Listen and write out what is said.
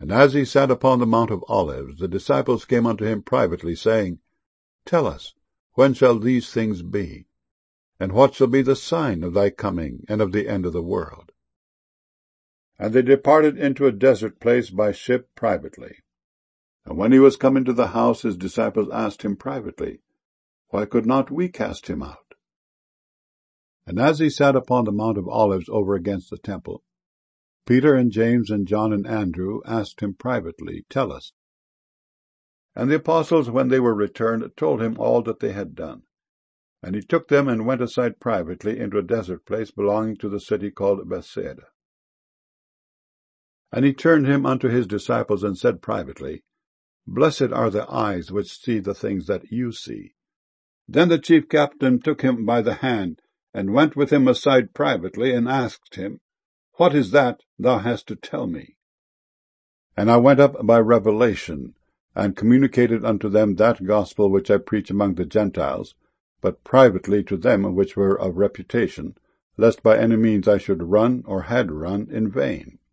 And as he sat upon the Mount of Olives, the disciples came unto him privately, saying, Tell us, when shall these things be? And what shall be the sign of thy coming, and of the end of the world? And they departed into a desert place by ship privately. And when he was come into the house, his disciples asked him privately, Why could not we cast him out? And as he sat upon the Mount of Olives over against the temple, Peter and James and John and Andrew asked him privately, Tell us. And the apostles, when they were returned, told him all that they had done. And he took them and went aside privately into a desert place belonging to the city called Bethsaida. And he turned him unto his disciples and said privately, Blessed are the eyes which see the things that you see. Then the chief captain took him by the hand, and went with him aside privately, and asked him, What is that thou hast to tell me? And I went up by revelation, and communicated unto them that gospel which I preach among the Gentiles, but privately to them which were of reputation, lest by any means I should run, or had run, in vain.